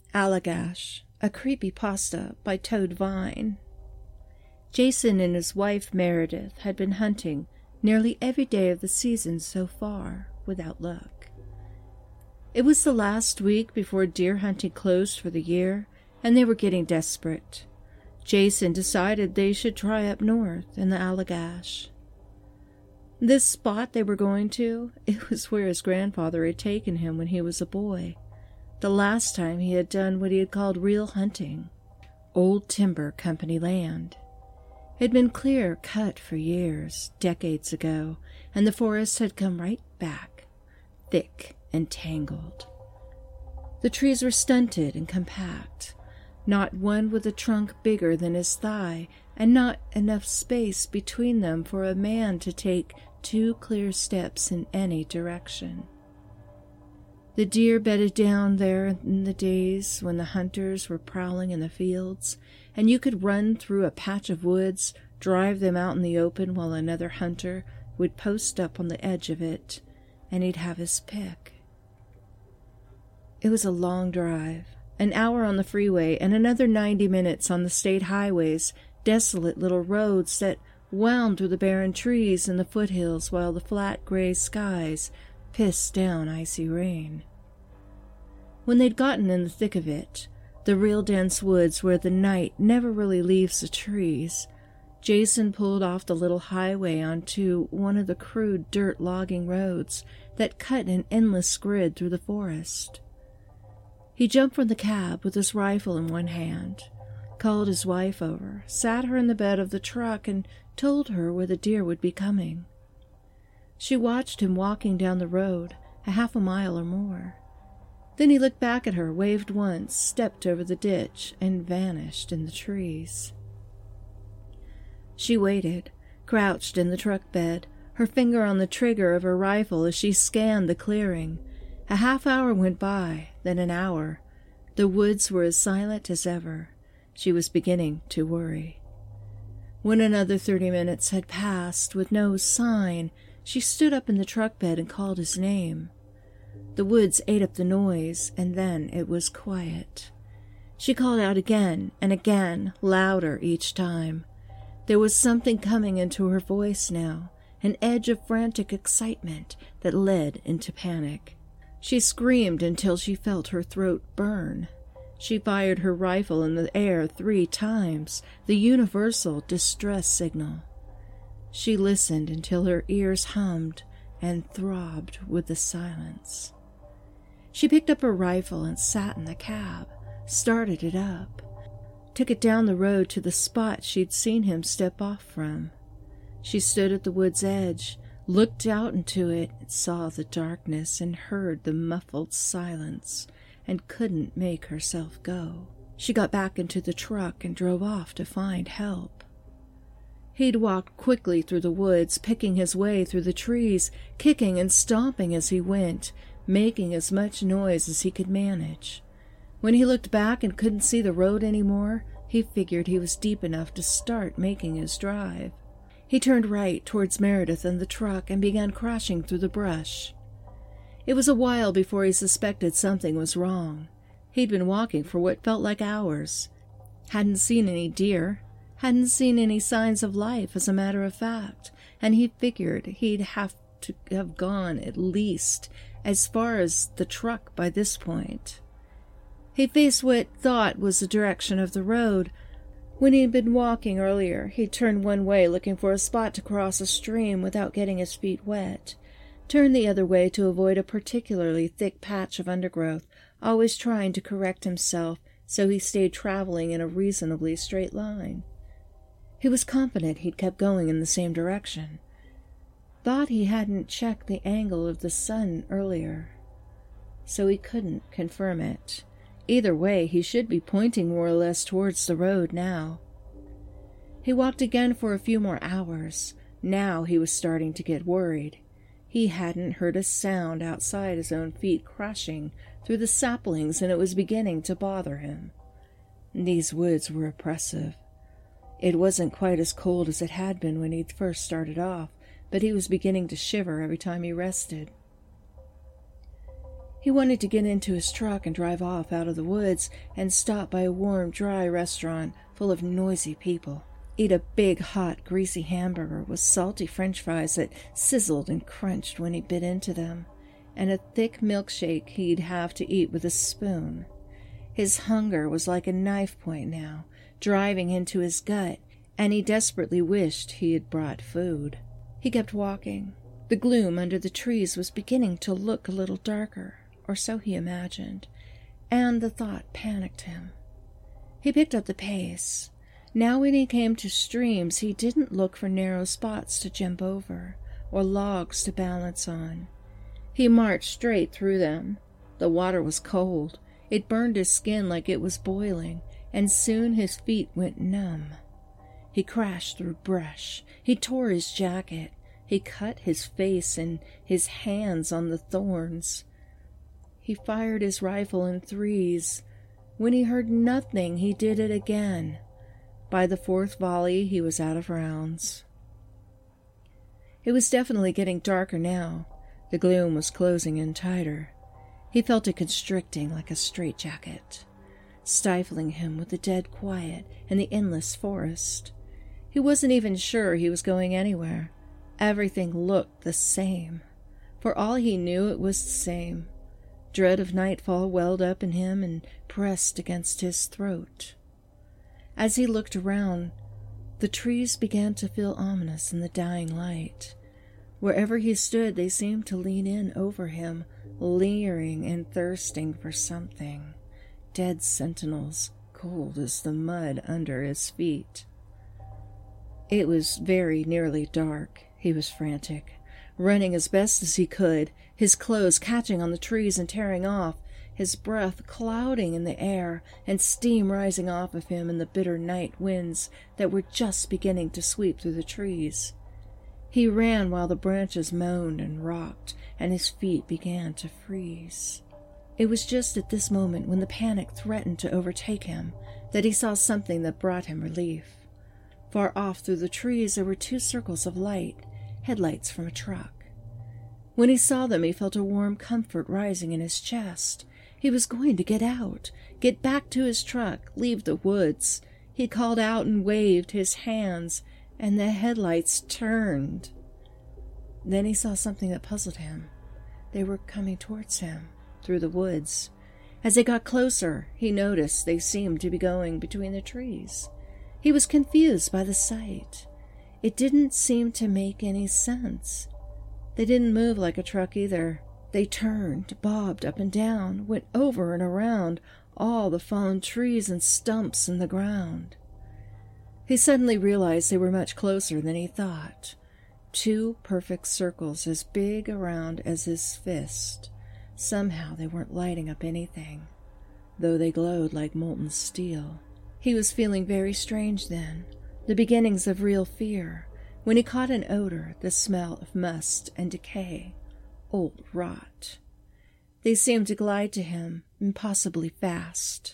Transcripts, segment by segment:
Allagash, a creepypasta by Toad Vine. Jason and his wife Meredith had been hunting nearly every day of the season so far, without luck. It was the last week before deer hunting closed for the year, and they were getting desperate. Jason decided they should try up north in the Allagash. This spot they were going to, it was where his grandfather had taken him when he was a boy, the last time he had done what he had called real hunting. Old timber company land. It had been clear cut for years, decades ago, and the forest had come right back, thick and tangled. The trees were stunted and compact, not one with a trunk bigger than his thigh, and not enough space between them for a man to take 2 clear steps in any direction. The deer bedded down there in the days when the hunters were prowling in the fields, and you could run through a patch of woods, drive them out in the open while another hunter would post up on the edge of it, and he'd have his pick. It was a long drive, an hour on the freeway and another 90 minutes on the state highways, desolate little roads that wound through the barren trees in the foothills while the flat gray skies pissed down icy rain. When they'd gotten in the thick of it, the real dense woods where the night never really leaves the trees, Jason pulled off the little highway onto one of the crude dirt logging roads that cut an endless grid through the forest. He jumped from the cab with his rifle in one hand, called his wife over, sat her in the bed of the truck, and told her where the deer would be coming. She watched him walking down the road, a half a mile or more. Then he looked back at her, waved once, stepped over the ditch, and vanished in the trees. She waited, crouched in the truck bed, her finger on the trigger of her rifle as she scanned the clearing. A half hour went by, then an hour. The woods were as silent as ever. She was beginning to worry. When another 30 minutes had passed with no sign, she stood up in the truck bed and called his name. The woods ate up the noise, and then it was quiet. She called out again and again, louder each time. There was something coming into her voice now, an edge of frantic excitement that led into panic. She screamed until she felt her throat burn. She fired her rifle in the air 3 times, the universal distress signal. She listened until her ears hummed and throbbed with the silence. She picked up her rifle and sat in the cab, started it up, took it down the road to the spot she'd seen him step off from. She stood at the wood's edge, looked out into it, saw the darkness and heard the muffled silence, and couldn't make herself go. She got back into the truck and drove off to find help. He'd walked quickly through the woods, picking his way through the trees, kicking and stomping as he went, making as much noise as he could manage. When he looked back and couldn't see the road anymore, he figured he was deep enough to start making his drive. He turned right towards Meredith and the truck and began crashing through the brush. It was a while before he suspected something was wrong. He'd been walking for what felt like hours. Hadn't seen any deer, hadn't seen any signs of life, as a matter of fact, and he figured he'd have to have gone at least as far as the truck by this point. He faced what thought was the direction of the road. When he'd been walking earlier, he'd turned one way looking for a spot to cross a stream without getting his feet wet, turned the other way to avoid a particularly thick patch of undergrowth, always trying to correct himself so he stayed traveling in a reasonably straight line. He was confident he'd kept going in the same direction. Thought he hadn't checked the angle of the sun earlier, so he couldn't confirm it. Either way, he should be pointing more or less towards the road now. He walked again for a few more hours. Now he was starting to get worried. He hadn't heard a sound outside his own feet crashing through the saplings, and it was beginning to bother him. These woods were oppressive. It wasn't quite as cold as it had been when he'd first started off, but he was beginning to shiver every time he rested. He wanted to get into his truck and drive off out of the woods and stop by a warm, dry restaurant full of noisy people. Eat a big, hot, greasy hamburger with salty French fries that sizzled and crunched when he bit into them, and a thick milkshake he'd have to eat with a spoon. His hunger was like a knife point now, driving into his gut, and he desperately wished he had brought food. He kept walking. The gloom under the trees was beginning to look a little darker, or so he imagined, and the thought panicked him. He picked up the pace. Now when he came to streams, he didn't look for narrow spots to jump over, or logs to balance on. He marched straight through them. The water was cold. It burned his skin like it was boiling, and soon his feet went numb. He crashed through brush. He tore his jacket. He cut his face and his hands on the thorns. He fired his rifle in threes. When he heard nothing, he did it again. By the fourth volley, he was out of rounds. It was definitely getting darker now. The gloom was closing in tighter. He felt it constricting like a straitjacket, stifling him with the dead quiet and the endless forest. He wasn't even sure he was going anywhere. Everything looked the same. For all he knew, it was the same. Dread of nightfall welled up in him and pressed against his throat. As he looked around, the trees began to feel ominous in the dying light. Wherever he stood, they seemed to lean in over him, leering and thirsting for something. Dead sentinels, cold as the mud under his feet. It was very nearly dark. He was frantic, running as best as he could, his clothes catching on the trees and tearing off, his breath clouding in the air, and steam rising off of him in the bitter night winds that were just beginning to sweep through the trees. He ran while the branches moaned and rocked, and his feet began to freeze. It was just at this moment, when the panic threatened to overtake him, that he saw something that brought him relief. Far off through the trees there were two circles of light, headlights from a truck. When he saw them, he felt a warm comfort rising in his chest. He was going to get out, get back to his truck, leave the woods. He called out and waved his hands, and the headlights turned. Then he saw something that puzzled him. They were coming towards him, through the woods. As they got closer, he noticed they seemed to be going between the trees. He was confused by the sight. It didn't seem to make any sense. They didn't move like a truck either. They turned, bobbed up and down, went over and around all the fallen trees and stumps in the ground. He suddenly realized they were much closer than he thought. Two perfect circles as big around as his fist. Somehow they weren't lighting up anything, though they glowed like molten steel. He was feeling very strange then, the beginnings of real fear, when he caught an odor, the smell of must and decay, old rot. They seemed to glide to him, impossibly fast.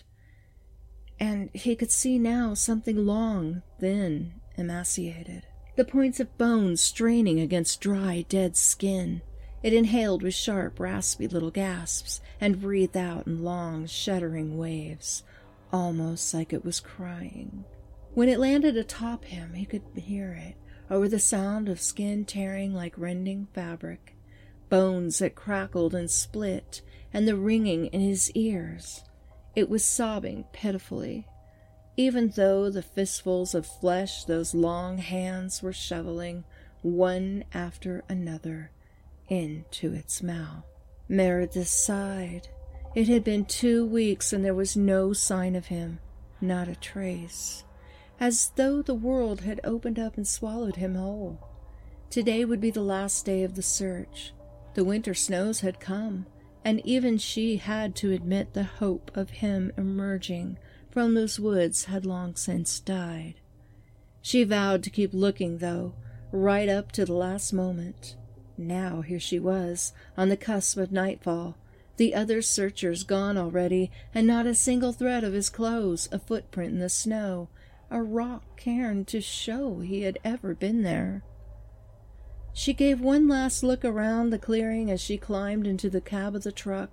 And he could see now something long, thin, emaciated. The points of bones straining against dry, dead skin. It inhaled with sharp, raspy little gasps, and breathed out in long, shuddering waves, almost like it was crying. When it landed atop him, he could hear it, over the sound of skin tearing like rending fabric, bones that crackled and split, and the ringing in his ears. It was sobbing pitifully, even though the fistfuls of flesh those long hands were shoveling, one after another, into its mouth. Meredith sighed. It had been 2 weeks, and there was no sign of him, not a trace, as though the world had opened up and swallowed him whole. Today would be the last day of the search. The winter snows had come, and even she had to admit the hope of him emerging from those woods had long since died. She vowed to keep looking, though, right up to the last moment. Now here she was, on the cusp of nightfall, the other searchers gone already, and not a single thread of his clothes, a footprint in the snow, a rock cairn to show he had ever been there. She gave one last look around the clearing as she climbed into the cab of the truck,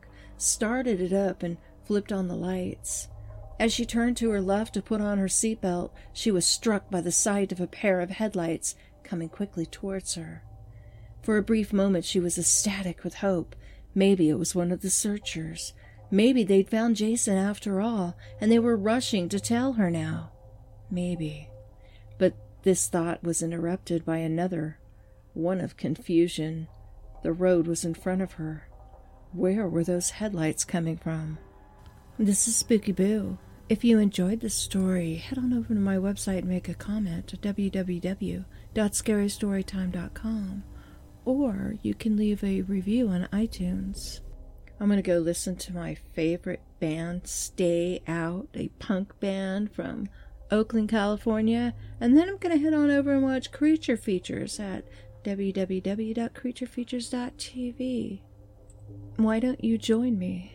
started it up, and flipped on the lights. As she turned to her left to put on her seatbelt, she was struck by the sight of a pair of headlights coming quickly towards her. For a brief moment she was ecstatic with hope. Maybe it was one of the searchers. Maybe they'd found Jason after all, and they were rushing to tell her now. Maybe. But this thought was interrupted by another, one of confusion. The road was in front of her. Where were those headlights coming from? This is Spooky Boo. If you enjoyed this story, head on over to my website and make a comment at www.scarystorytime.com, or you can leave a review on iTunes. I'm going to go listen to my favorite band, Stay Out, a punk band from Oakland, California, and then I'm going to head on over and watch Creature Features at www.creaturefeatures.tv. Why don't you join me?